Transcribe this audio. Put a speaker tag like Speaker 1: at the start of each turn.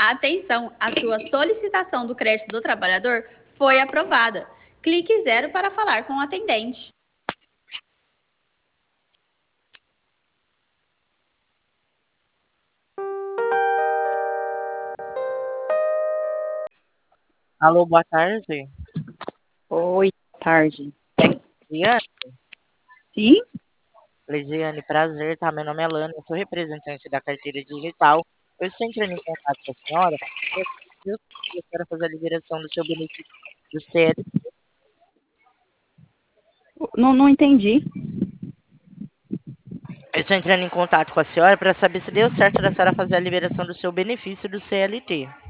Speaker 1: Atenção, a sua solicitação do crédito do trabalhador foi aprovada. Clique 0 para falar com o atendente.
Speaker 2: Alô, boa tarde.
Speaker 3: Oi, tarde.
Speaker 2: Liane,
Speaker 3: Sim?
Speaker 2: Ligiane, prazer, tá? Meu nome é Lana, eu sou representante da carteira digital. Eu estou entrando em contato com a senhora. Eu quero fazer a liberação do seu benefício do CL.
Speaker 3: Não entendi.
Speaker 2: Eu estou entrando em contato com a senhora para saber se deu certo da senhora fazer a liberação do seu benefício do CLT.